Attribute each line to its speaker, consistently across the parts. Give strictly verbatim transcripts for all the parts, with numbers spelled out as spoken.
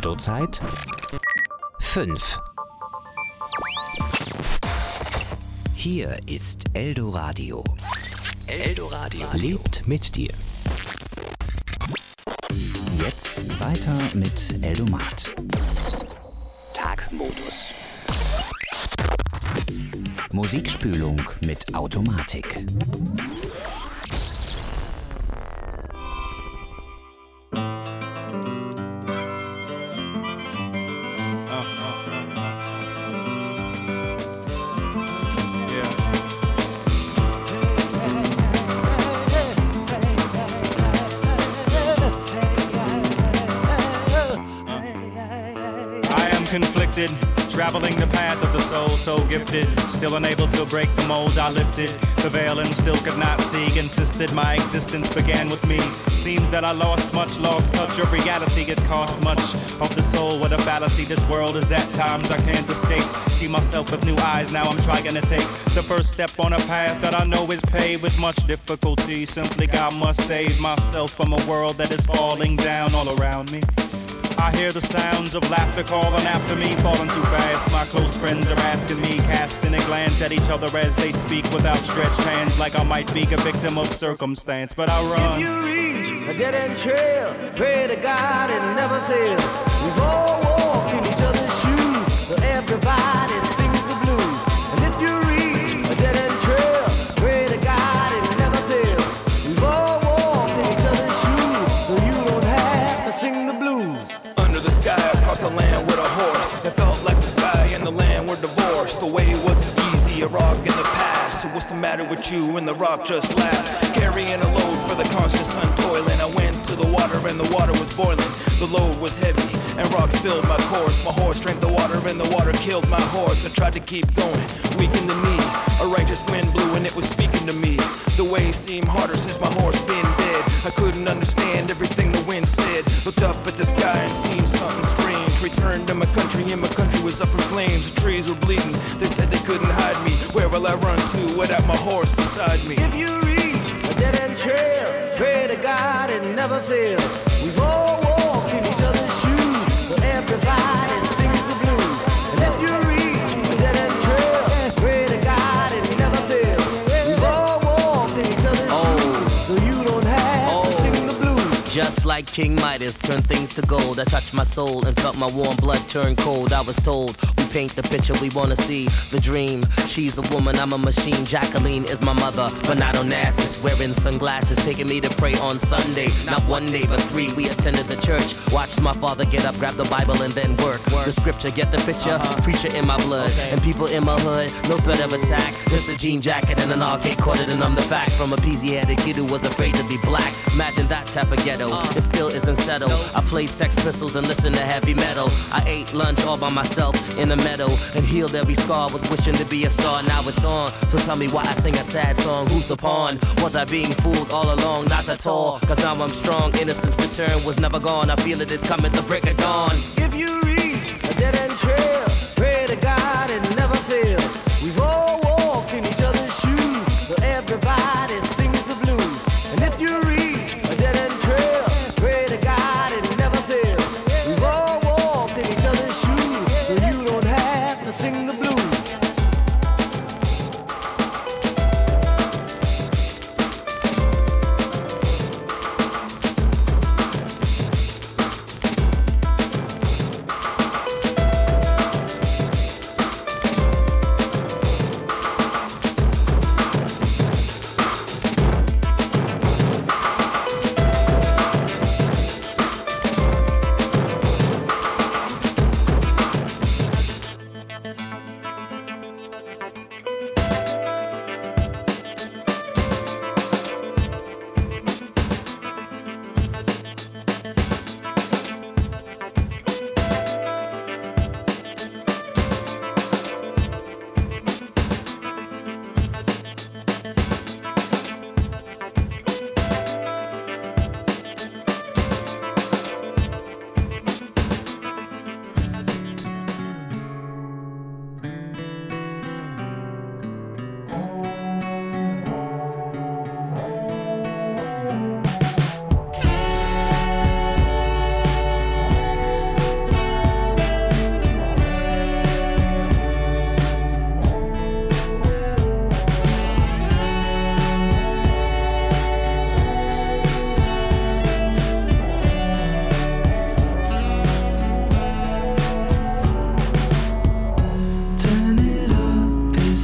Speaker 1: Eldozeit fünf. Hier ist Eldoradio. Eldoradio lebt mit dir. Jetzt weiter mit Eldomat. Tagmodus. Musikspülung mit Automatik.
Speaker 2: Conflicted, traveling the path of the soul, so gifted, still unable to break the mold. I lifted the veil and still could not see. Insisted my existence began with me. Seems that I lost much, lost touch of reality. It cost much of the soul. What a fallacy this world is at times I can't escape. See myself with new eyes, now I'm trying to take the first step on a path that I know is paved with much difficulty. Simply God must save myself from a world that is falling down all around me. I hear the sounds of laughter calling after me, falling too fast. My close friends are asking me, casting a glance at each other as they speak with outstretched hands, like I might be a victim of circumstance, but I run.
Speaker 3: If you reach a dead-end trail, pray to God it never fails. We've all walked in each other's shoes, so everybody sings the blues. And if you reach a dead-end trail, pray to God it never fails. We've all walked in each other's shoes, so you don't have to sing the blues.
Speaker 4: Across the land with a horse. It felt like the sky and the land were divorced. The way wasn't easy, a rock in the past. So what's the matter with you? And the rock just laughed. Carrying a load for the conscious untoiling. I went to the water and the water was boiling. The load was heavy and rocks filled my course. My horse drank the water and the water killed my horse. I tried to keep going, weak in the knee. A righteous wind blew and it was speaking to me. The way seemed harder since my horse been dead. I couldn't understand everything the wind said. Looked up at the sky and seen something strange. Returned to my country and my country was up in flames. The trees were bleeding, they said they couldn't hide me. Where will I run to without my horse beside me?
Speaker 3: If you reach a dead-end trail, pray to God it never fails. We've all walked in each other's shoes, so everybody sings the blues. And if you reach a dead-end trail, pray to God it never fails. We've all walked in each other's oh. shoes, so you don't have oh. to sing the blues.
Speaker 5: Just like King Midas turned things to gold, I touched my soul and felt my warm blood turn cold. I was told we paint the picture we wanna see, the dream. She's a woman, I'm a machine. Jacqueline is my mother, but not Onassis. Wearing sunglasses, taking me to pray on Sunday. Not one day, but three. We attended the church. Watched my father get up, grab the Bible, and then work. work. The scripture, get the picture. Uh-huh. Preacher in my blood, okay. And people in my hood. No threat of attack. Just a jean jacket and an arcade quarter, and I'm the fact. From a peasy-headed kid who was afraid to be black. Imagine that type of ghetto. Uh. It still isn't settled. No. I played Sex Pistols and listened to heavy metal. I ate lunch all by myself in the meadow and healed every scar with wishing to be a star. Now it's on, so tell me why I sing a sad song. Who's the pawn? Was I being fooled all along? Not at all, cause now I'm strong. Innocence return was never gone. I feel it, it's coming the break of dawn.
Speaker 3: If you reach a dead-end trail, pray to God it never fails. We've all walked in each other's shoes, so everybody sings the blues. And if you reach a dead-end trail, pray to God it never fails. We've all walked in each other's shoes, so you don't have to sing the blues.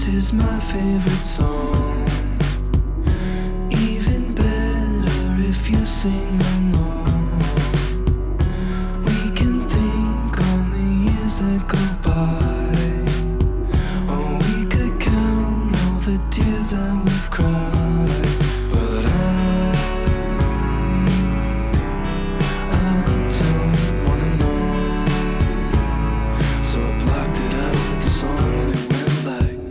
Speaker 6: is my favorite song. Even better if you sing along. We can think on the years that go by. Or we could count all the tears that we've cried. But I, I don't wanna know. So I blocked it out with the song and it went like.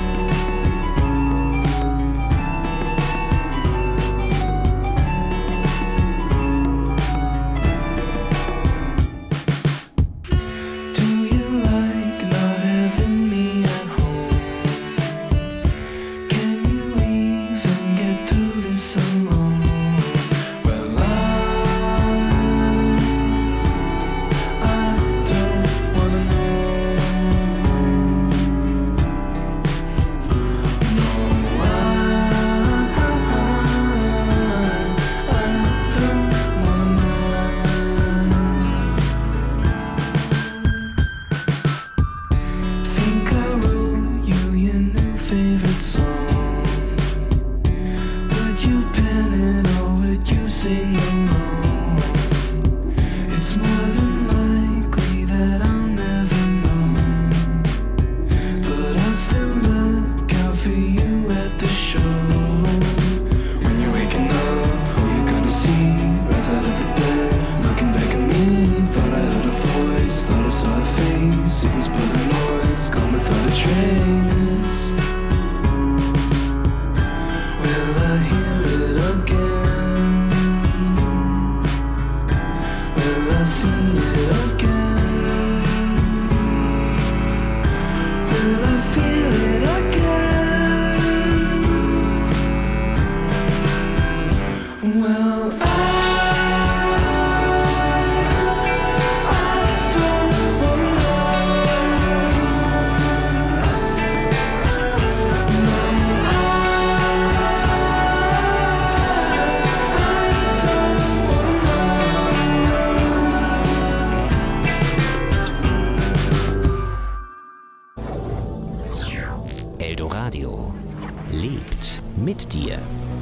Speaker 1: Eldoradio lebt mit dir.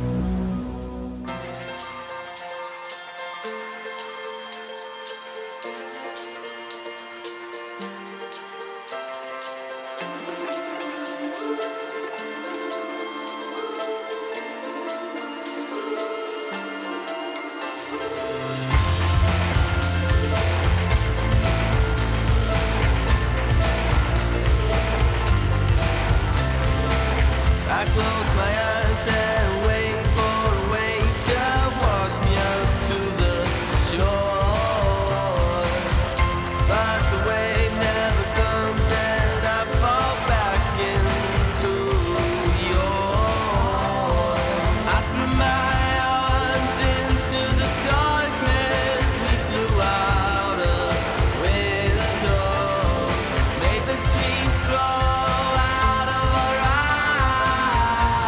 Speaker 7: I close my eyes and wait for a wave to wash me up to the shore. But the wave never comes and I fall back into yours. I threw my arms into the darkness. We flew out a window, made the trees grow out of our eyes.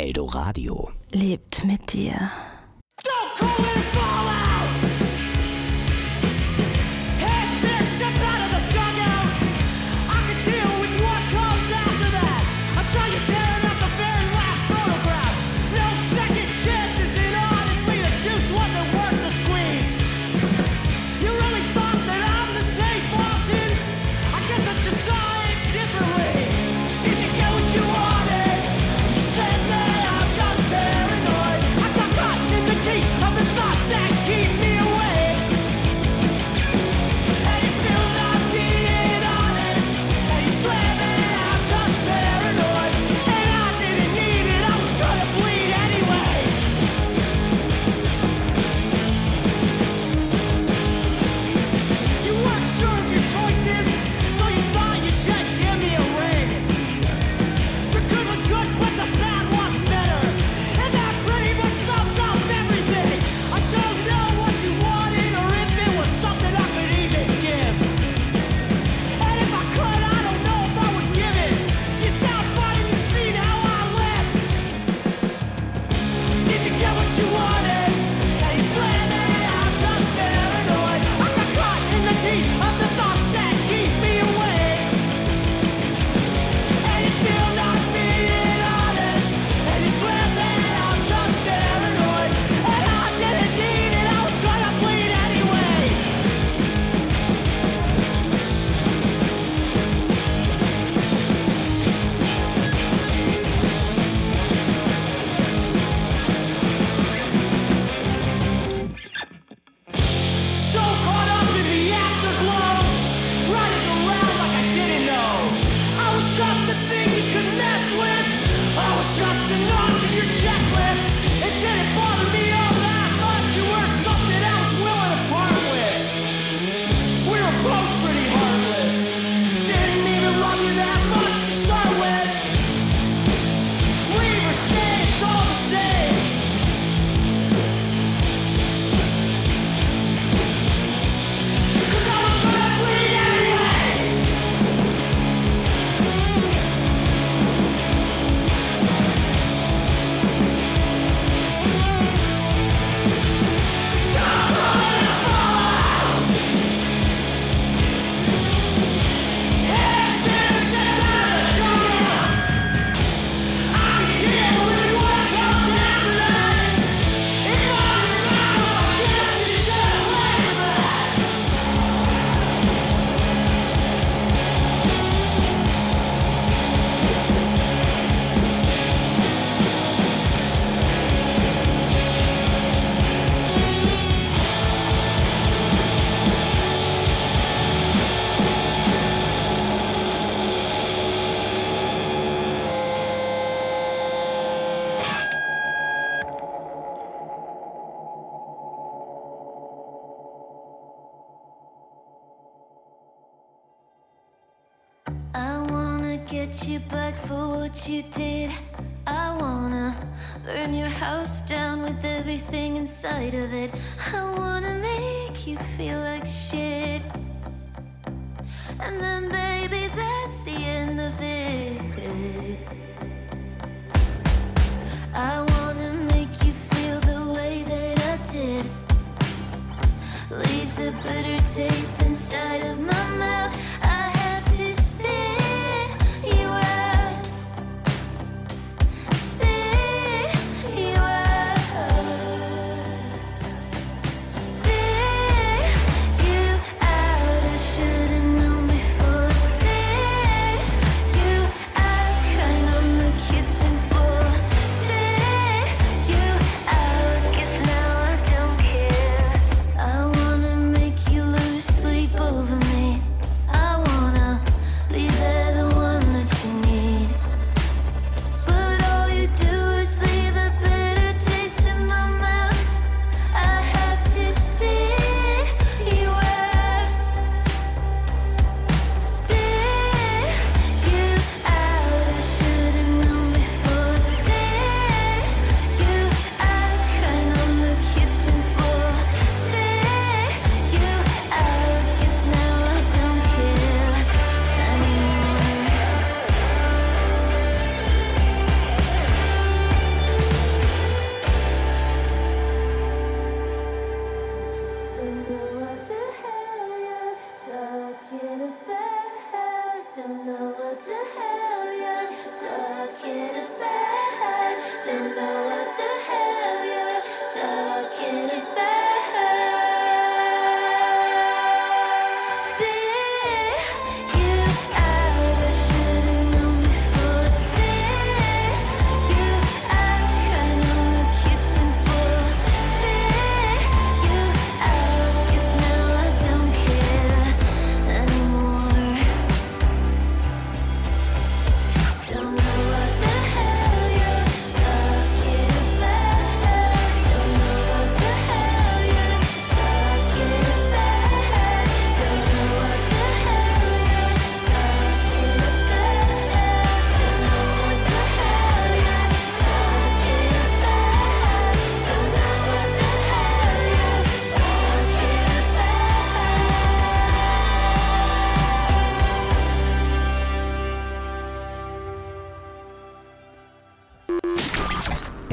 Speaker 1: Eldoradio.
Speaker 8: Lebt mit dir.
Speaker 3: Don't call it a fallout! Heads big, step out of the dugout! I can deal with what comes after that! I saw you tearing up the very last photograph! No second chances, and honestly the juice wasn't worth the squeeze! You really thought that I'm the safe option? I guess I just saw it differently! Did you get what you wanted? You said that I'm just paranoid! I got caught in the teeth of the thoughts that keep me awake! And you're still not being honest! And you swear that I'm just paranoid! And I didn't need it, I was gonna bleed anyway! You weren't sure of your choices, so you thought you should give me a ring. The good was good, but the bad was better. And that pretty much sums up everything. I don't know what you wanted or if it was something I could even give. And if I could, I don't know if I would give it. You sound fine and you've seen how I live. Did you get what you wanted? And you swear that I'm just paranoid. I got caught in the teeth of the thoughts that keep me awake. And you're still not being honest. And you swear that I'm just paranoid. And I didn't need it, I was gonna bleed anyway. So caught up in the afterglow, running around like I didn't know. I was just a thing you could mess with. I was just a notch in your checklist. It didn't bother me all that much. You were something I was willing to part with. We were both pretty heartless. Didn't even love you that much to start with. Leave or stay, it's all the same. Cause I was gonna bleed anyway. Don't call it a fallout. Heads been set out of the dugout. I can deal with what comes after that. It's on your mouth, I guess you should play that.
Speaker 9: I wanna get you back for what you did. I wanna burn your house down with everything inside of it. I wanna make you feel like shit. And then, baby, that's the end of it. I wanna make you feel the way that I did. Leaves a bitter taste inside of my mouth. I have to spit you out. Spit you out. Spit you out. I should've known before. Spit you out. Crying on the kitchen floor. Spit you out. 'Cause now I don't care. I wanna make you lose sleep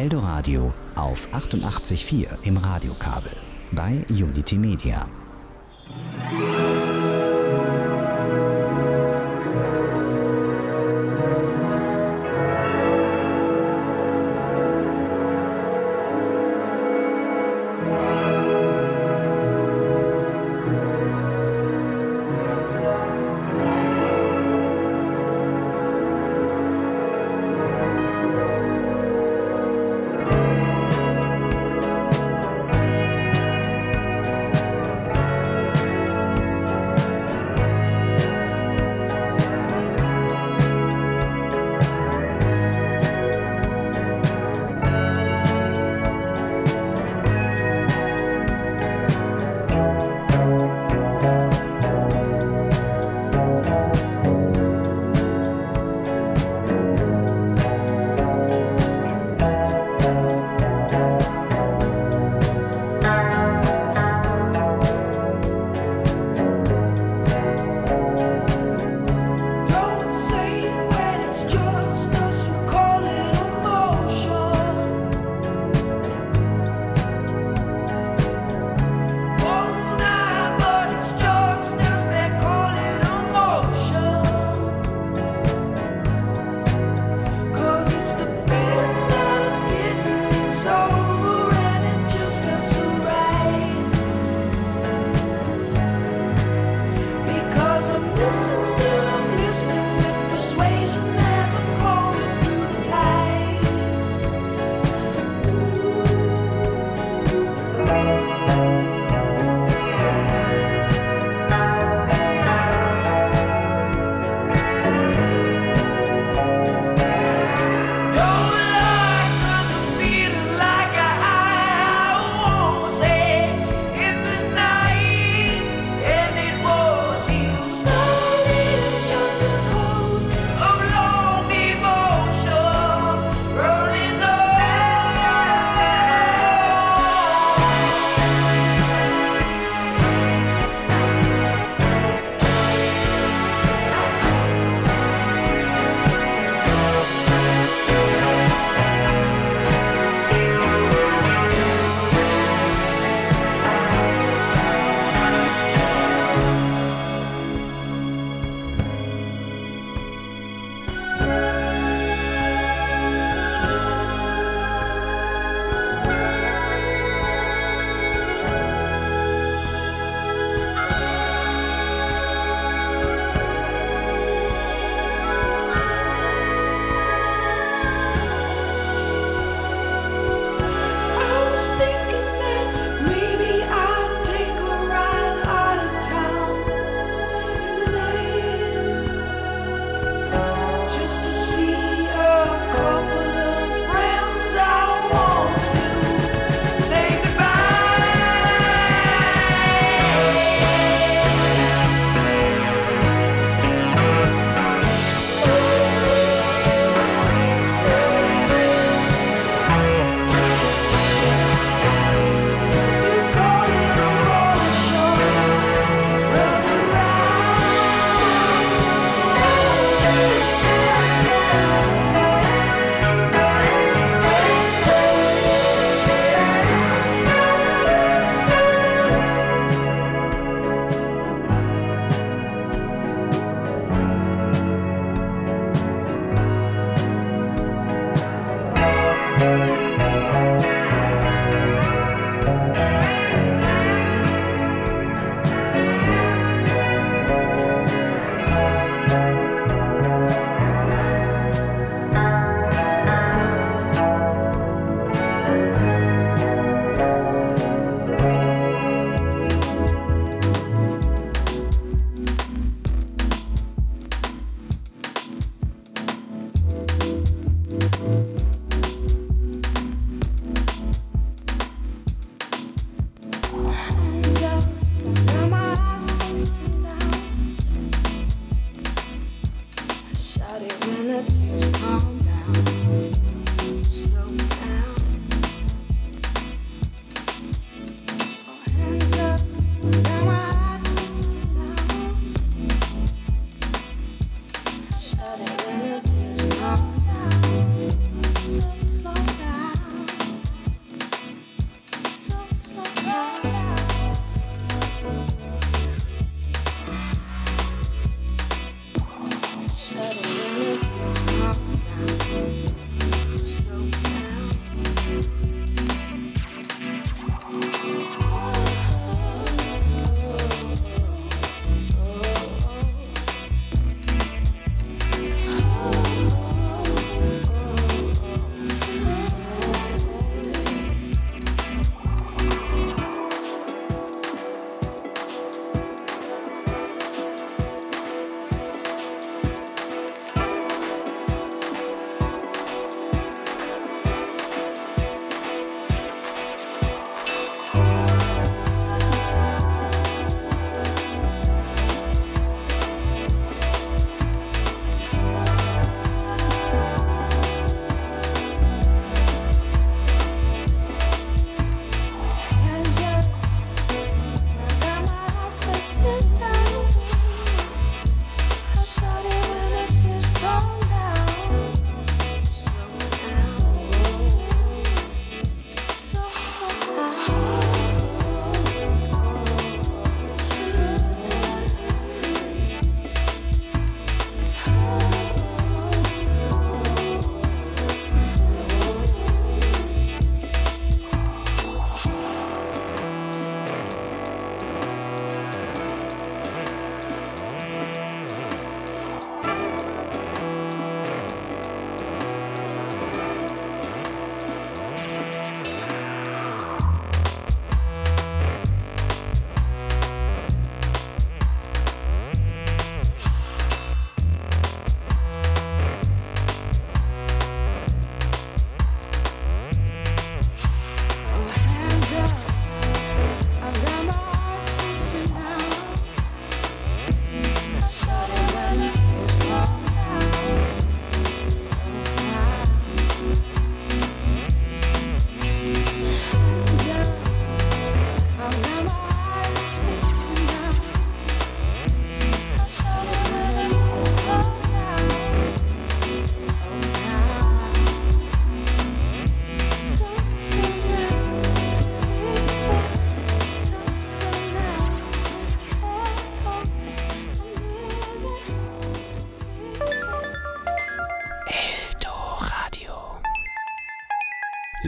Speaker 1: Eldoradio auf achtundachtzig Komma vier im Radiokabel bei Unity Media.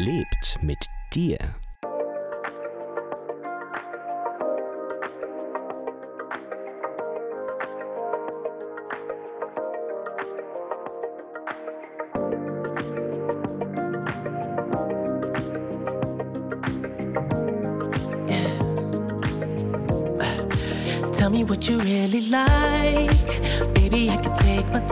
Speaker 1: lebt mit dir.
Speaker 8: Tell me what you really like. Baby, I can take my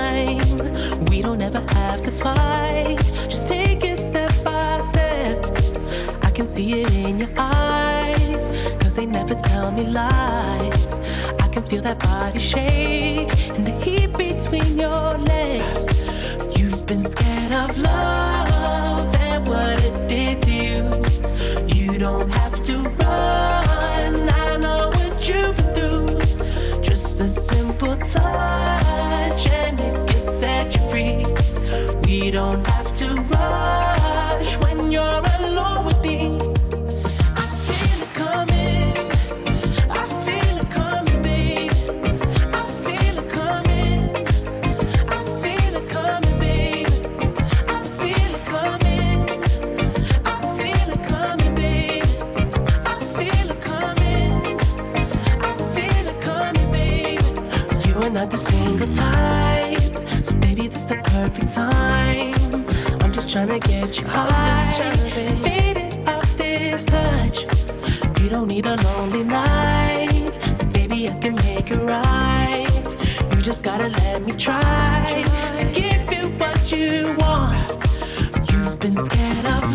Speaker 8: time. We don't ever have to fight. Just take it step by step. I can see it in your eyes, cause they never tell me lies. I can feel that body shake and the heat between your legs. You've been scared of love and what it did to you. You don't have to run, I know what you've been through. Just a simple touch and it can set you free. We don't have to rush when you're alone with me. I feel it coming, I feel it coming, babe. I feel it coming, I feel it coming, babe. I feel it coming, I feel it coming, babe. I feel it coming, I feel it coming, babe. You are not the single type, so baby, this the perfect time. I'm just tryna get you high, and faded off this touch. You don't need a lonely night, so baby, I can make it right. You just gotta let me try to give you what you want. You've been scared of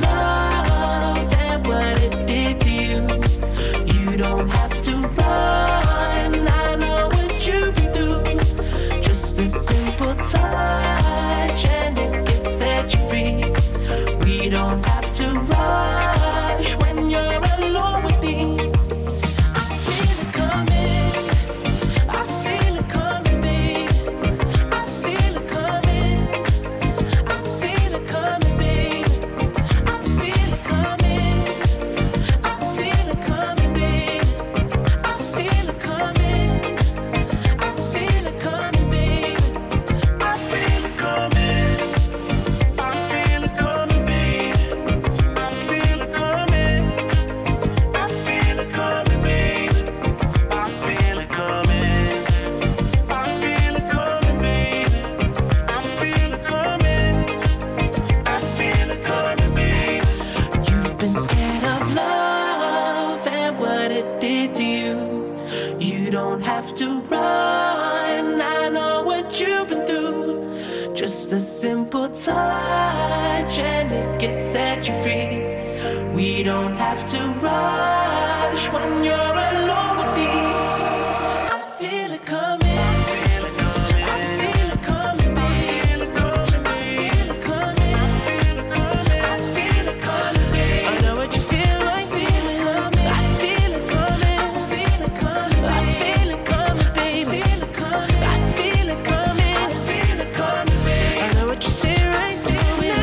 Speaker 8: love and what it did to you. You don't have to run, I know what you've been through. Just a simple touch and it can set you free. We don't have to rush when you're alone with me. I feel it coming, I feel it coming, babe. I feel it coming, I feel it coming, babe. I feel it coming, I feel it coming, babe. I feel it coming, I feel it coming, babe. I feel it coming, I feel it coming, babe. I feel it coming, I feel it coming, babe. I feel it coming, I feel it coming, babe. I feel it coming, I feel it coming, babe. You've been scared of love and what it did to you. You don't have to run, I know what you've been through. Just a simple touch and it gets set you free. We don't have to rush when you're alone with me. I feel it coming, I feel it coming, babe. I feel it coming, I feel it coming, babe. I know what you feel like, feel it coming. I feel it coming, I feel it coming, I feel it coming, baby. I feel it coming, I feel it coming, babe. I know what you say right there.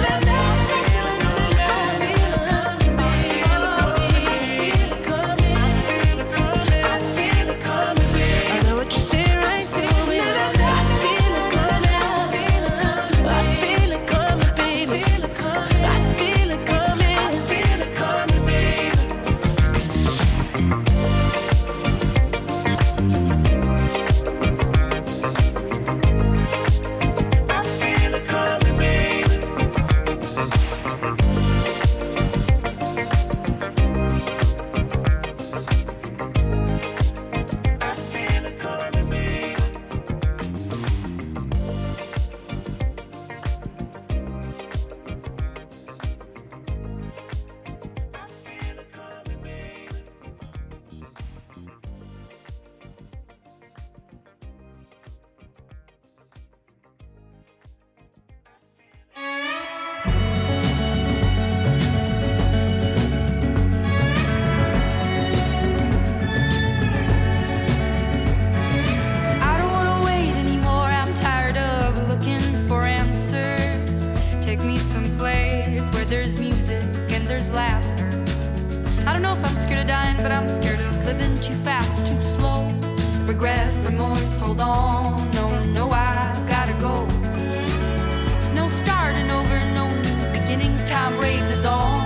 Speaker 10: dying, but I'm scared of living too fast, too slow. Regret, remorse, hold on, no, no, I gotta go. There's no starting over, no new beginnings, time raises on.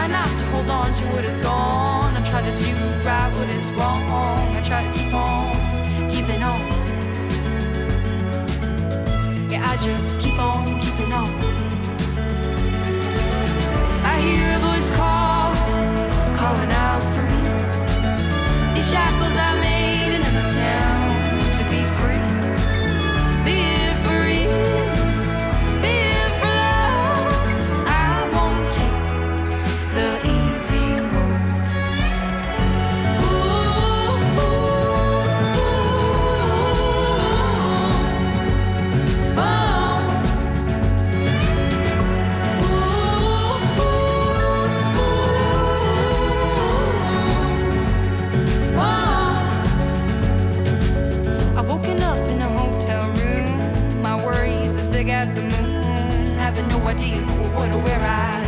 Speaker 10: try not to hold on to what is gone. I try to do right what is wrong. I try to keep on, keeping on. Yeah, I just keep on, keeping on. I hear a voice call, calling out for me. These shackles I made in an attempt to be free. Be it for easy, be it for love. I won't take the easy road. Ooh, ooh, ooh, oh. As the moon, having no idea what or where I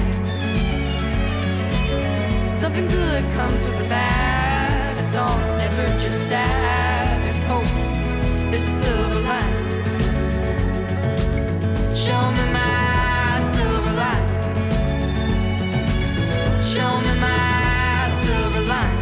Speaker 10: am. Something good comes with the bad. A song's never just sad. There's hope, there's a silver line. Show me my silver line. Show me my silver line.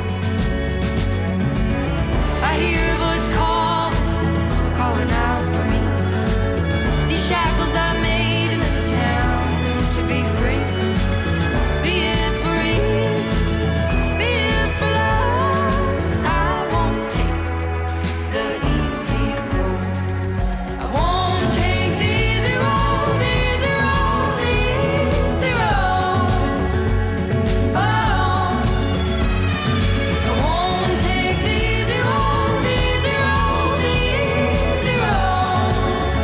Speaker 10: I hear a voice call, calling out for me. These shackles I made in an attempt to be free. Be it for ease, be it for love. I won't take the easy road. I won't take the easy road, the easy road, the easy road. Oh, I won't take the easy road, the easy road, the easy road.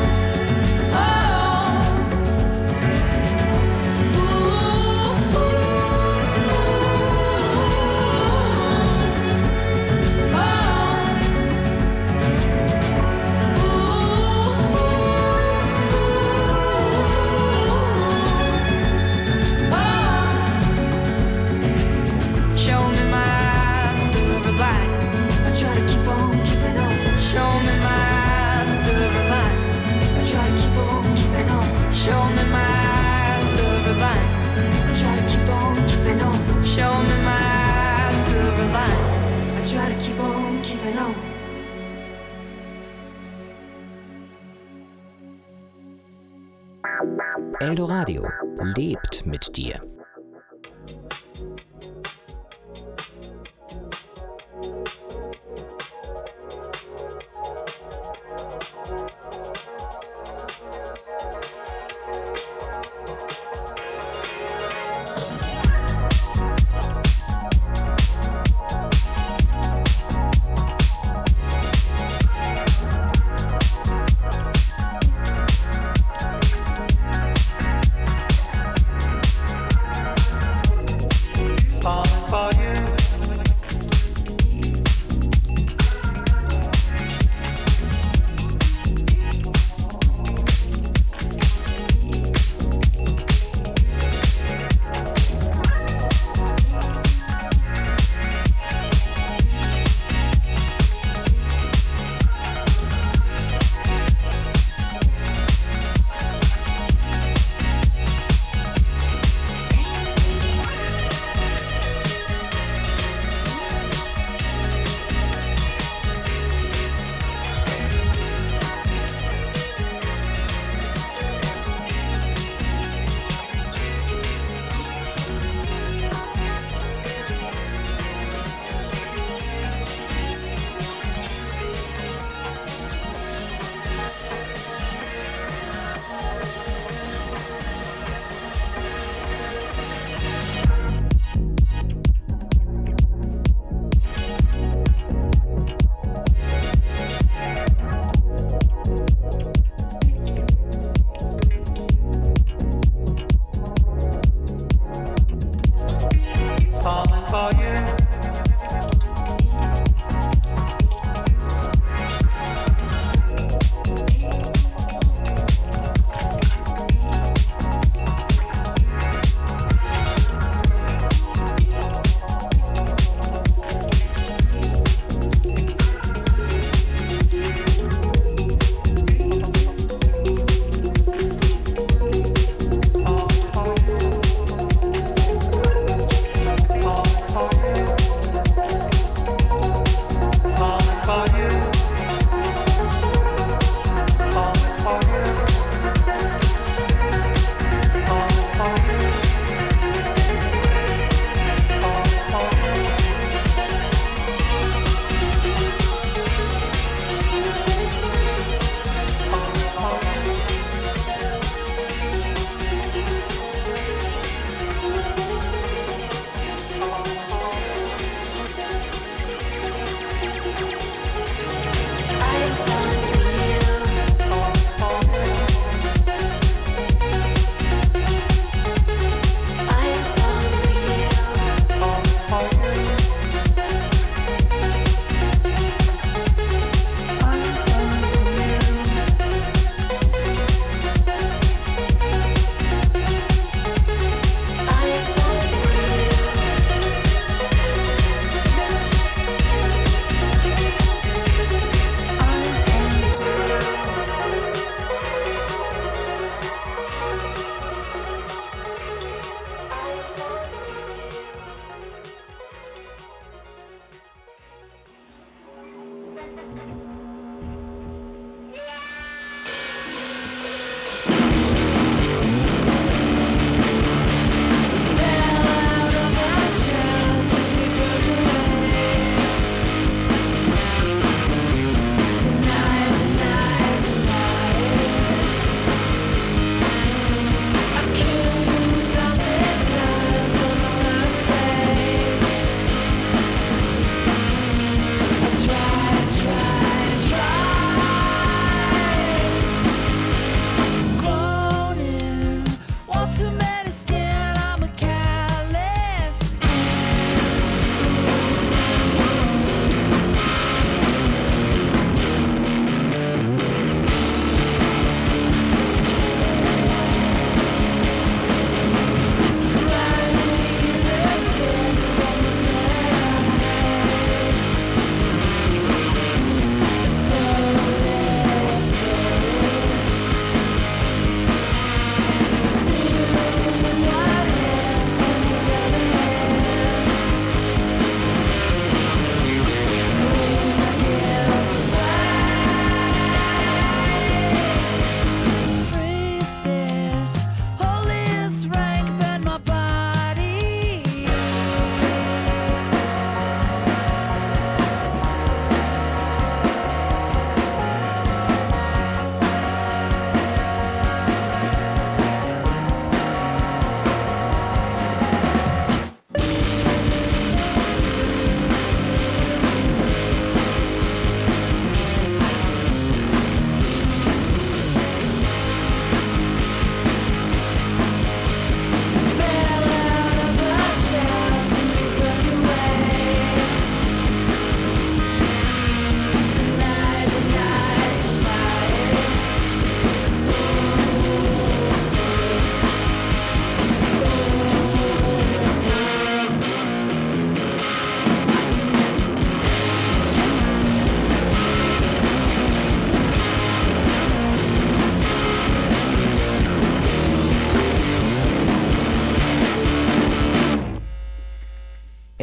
Speaker 10: Show me my silver line. I try to keep on keeping on. Show me my silver line. I try to keep on keeping on. Show me my silver line. I try to keep on keeping on. Show me my silver line. I try to keep on keeping on.
Speaker 1: Eldoradio lebt mit dir.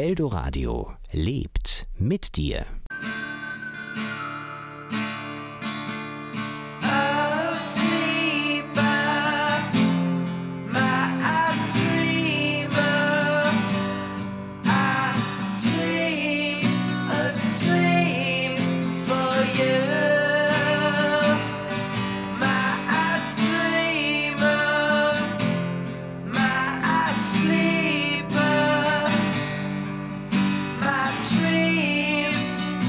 Speaker 1: Eldoradio lebt mit dir.
Speaker 6: Dreams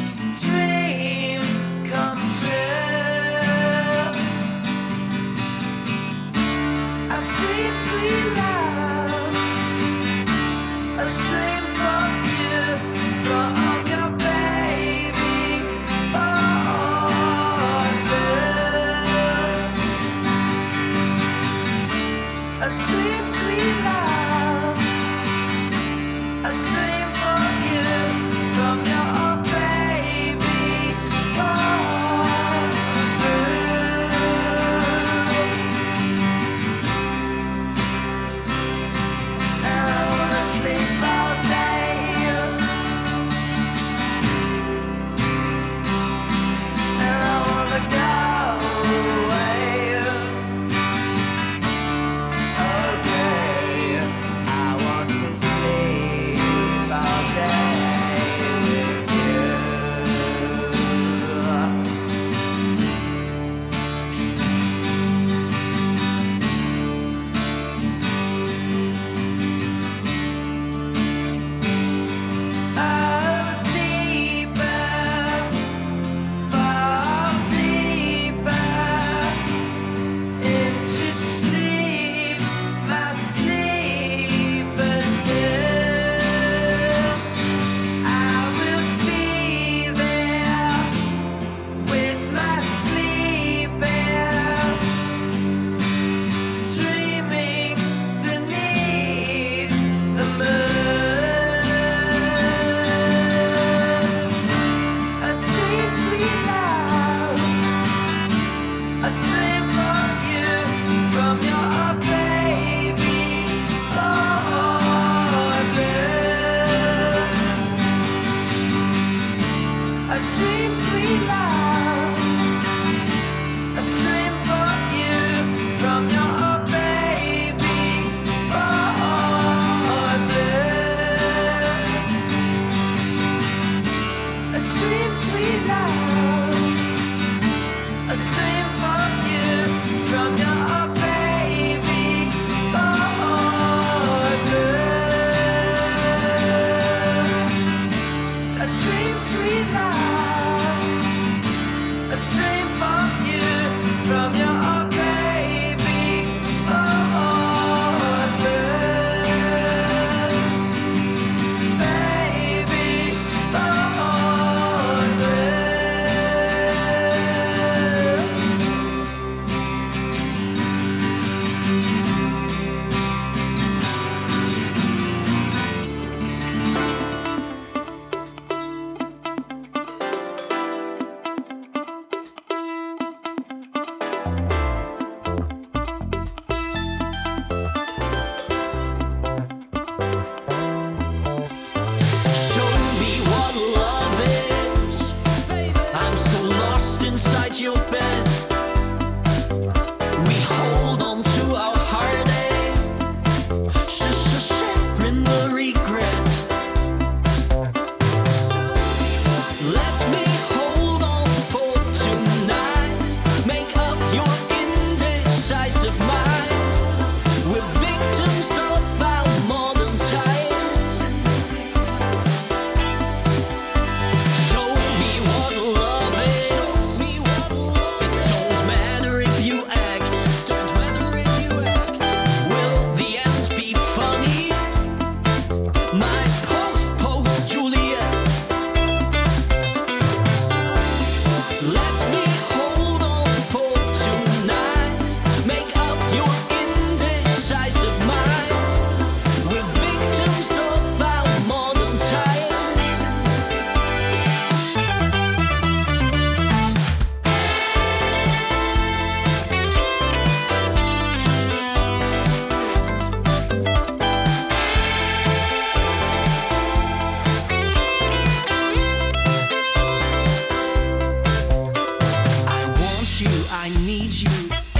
Speaker 6: I need you.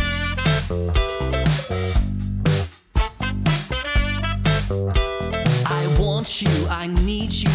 Speaker 6: I want you, I need you.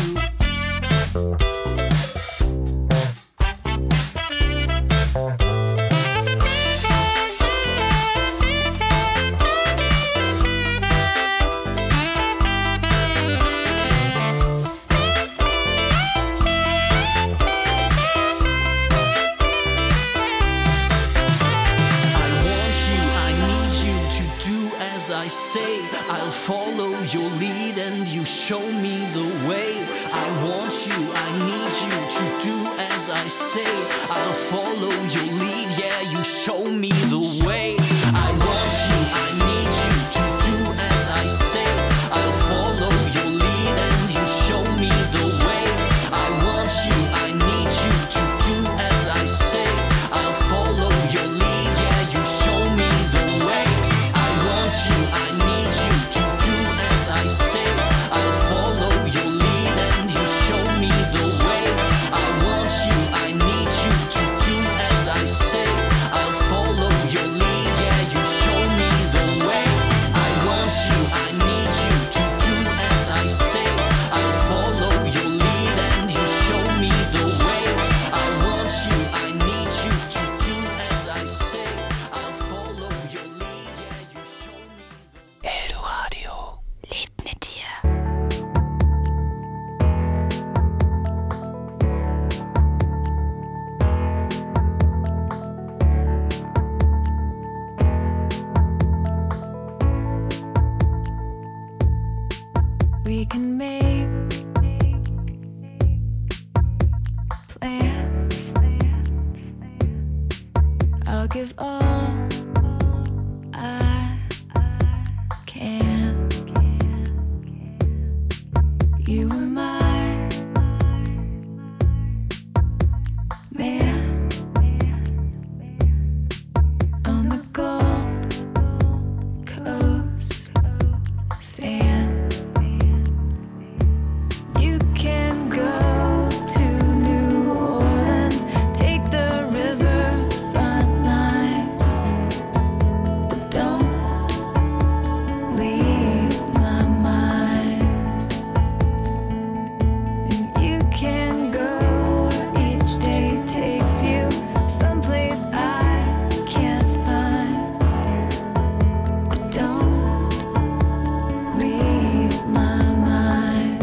Speaker 6: I say, I'll follow your lead and you show me the way. I want you, I need you to do as I say. I'll follow your lead, yeah, you show me the way. I want you, I need you to do as I say. I'll follow your lead and you show me the way. I want you, I need you to do as I say. I'll follow your lead, yeah, you show me the way. I want you, I need you to do as I say. I'll follow your lead and you show me the way. I want you, I need you to do as I say. I'll follow your lead, yeah, you show me the way. I want you, I need you to do as I say. I'll follow your lead and you show me the way. I want you, I need you to do as I say. I'll follow your lead, yeah, you show me the way.
Speaker 11: Eldoradio. Lebt mit dir.
Speaker 10: We can make plans. I'll give all I can. You were my man on the Gold Coast sand. You can go to New Orleans, take the riverfront line, but don't leave my mind. And you can go where each day takes you, someplace I can't find, but don't leave my mind.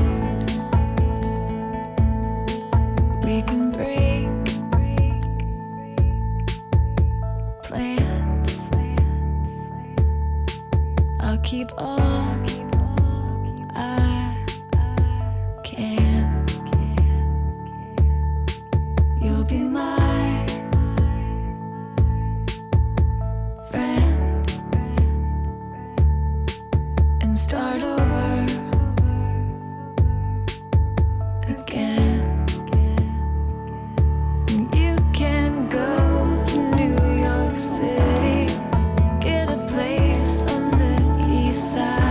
Speaker 10: We can break plans. I'll keep all I can. You'll be my friend and start over again. You can go to New York City, get a place on the east side.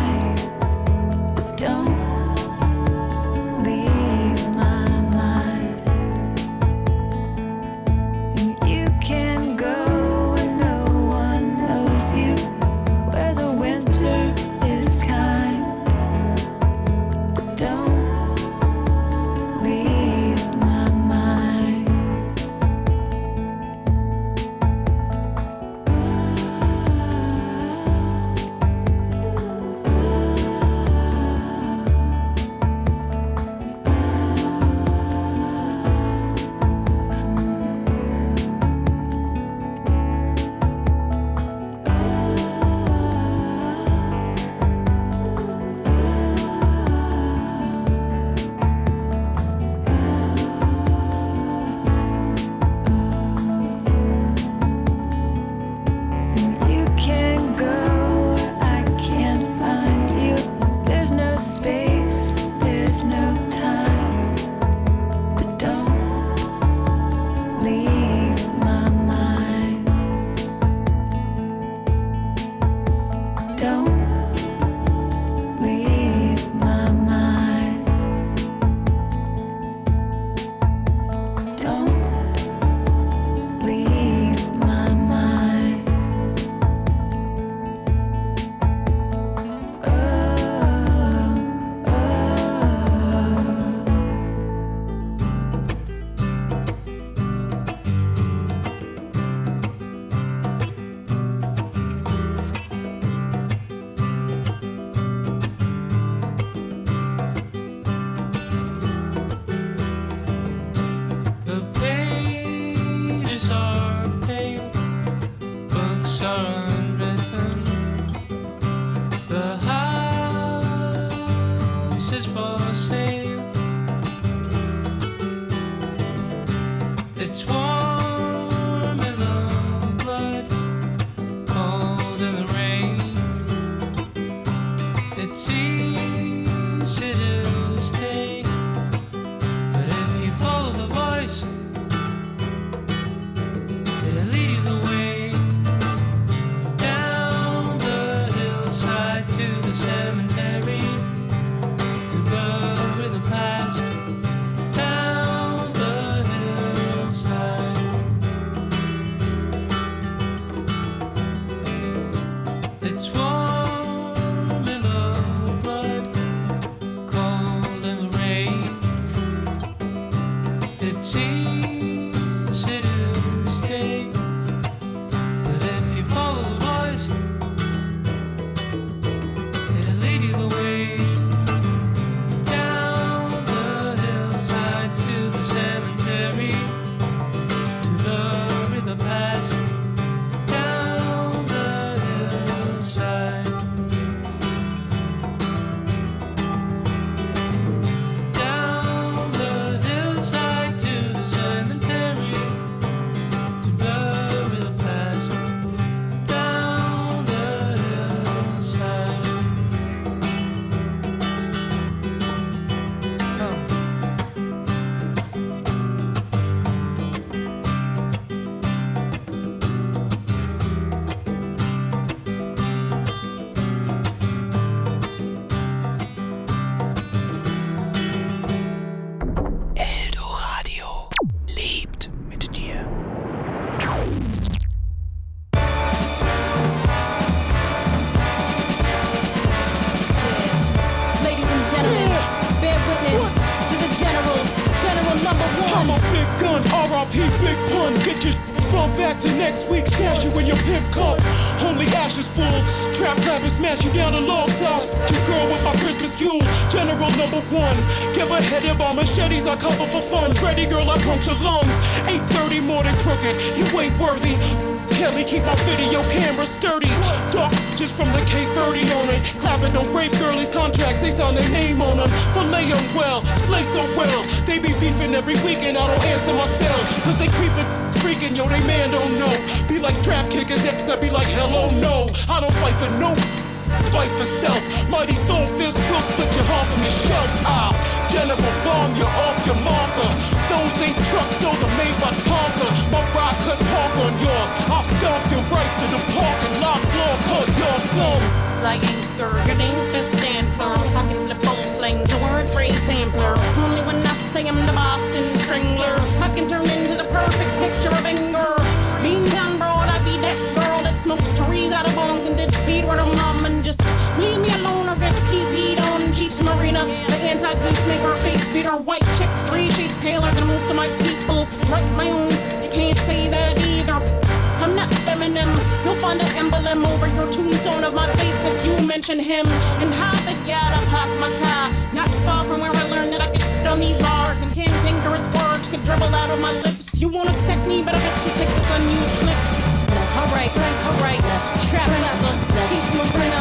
Speaker 12: done. Get your bump back to next week. Stash you in your pimp cup. Only ashes full. Trap clap and smash you down the log house. Your girl with my Christmas fuel. General number one. Give a head of all machetes I cover for fun. Ready girl, I puncture lungs. eight thirty more than crooked. You ain't worthy. Kelly, keep my video camera sturdy. Dark just from the Cape Verde on it. Clapping on rape girlies contracts, they sign their name on them. Fillet them well, slay so well. They be beefing every weekend, I don't answer my cell. Cause they creeping, freaking, yo, they man don't know. Be like trap kickers, I be like hello no. I don't fight for no, fight for self. Mighty Thor fist will split your heart from your shelf. Ah, General bomb, you're off your marker. Those ain't trucks, those are made by Tonka. My ride could park on yours. I'll stomp you right to the parking lot floor, cause you're some.
Speaker 13: I ain't scared, your name's Miss Stanford. I can flip old slangs, the word phrase sampler. Only when I say I'm the Boston Strangler, I can turn into the perfect picture of anger. Being down broad, I be that girl that smokes trees out of bones and did speed with her mom. And just leave me alone or get P P'd on Cheats Marina. The anti-peacemaker, face beater, white chick, three shades paler than most of my people. Write my own, you can't say that either. I'm not feminine. You'll find an emblem over your tombstone of my face if you mention him. And how the yada pop my car. Not far from where I learned that I could fit on these bars and cantankerous words could dribble out of my lips. You won't accept me, but I bet you take this unused clip. Alright, alright, trap level, Cheats Marina,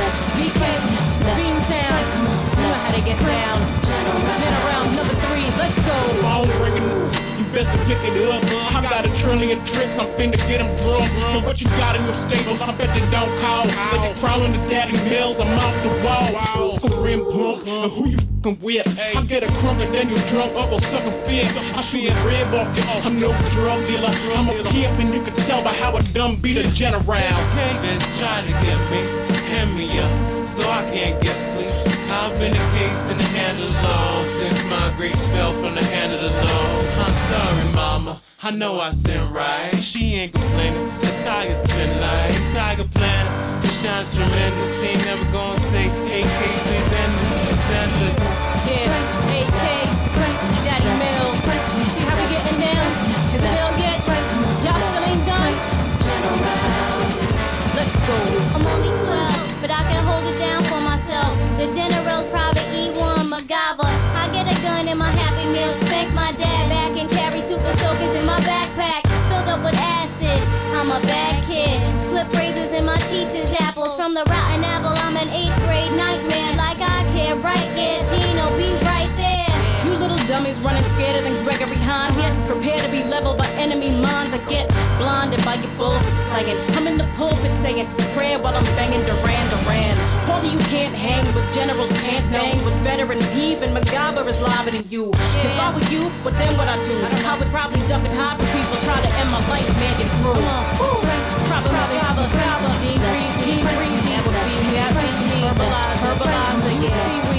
Speaker 13: B K, Beantown, you know how to get down. General number three, let's go.
Speaker 12: Phone ringing, you best to pick it up. I got a trillion tricks, I'm finna get them drunk. And what you got in your stables, I bet they don't call. Like they crawling to daddy mills, I'm off the wall. Uncle Rim Pump, and who you f***ing with? I get a crunk and then you drunk, Uncle suckin' fist. I shoot a rib off you, I'm no drug dealer. I'm a pimp and you can tell by how I done beat a general.
Speaker 14: Niggas try to get me, hand me up, so I can't get sleep. I've been a case in the hand of the law since my grapes fell from the hand of the law. I'm sorry, mama, I know I sin right. She ain't complaining, the tires spin like Tiger Planners. The shine's tremendous, ain't never gonna say A K, please end this, it's endless.
Speaker 13: Yeah, A K, Daddy Mills. See how we getting down? Is it ill yet? Y'all still ain't done? Let's go.
Speaker 9: I'm only twelve, but I can hold it down for myself. The General Private E one MacGyver. I get a gun in my Happy Meal, spank my dad back and carry super soakers in my backpack, filled up with acid. I'm a bad kid. Slip razors in my teacher's apples. From the rotten apple, I'm an eighth grade nightmare. Like I care, right? Yeah, Gino, be right there.
Speaker 13: You little dummies running scared than Gregory Hines. Yet prepare to be leveled by enemy minds. I get blinded by your bullshit slaying. I'm in the pulpit saying prayer while I'm banging Duran Duran. All of you can't hang with generals, can't bang with veterans. Even MacGyver is liver than you. If I were you, but then what I do? I would probably duck and hide from people try to end my life, man, get through. Probably Gene Breeze, Gene Breeze, that would be me. Verbalize, verbalize, yeah.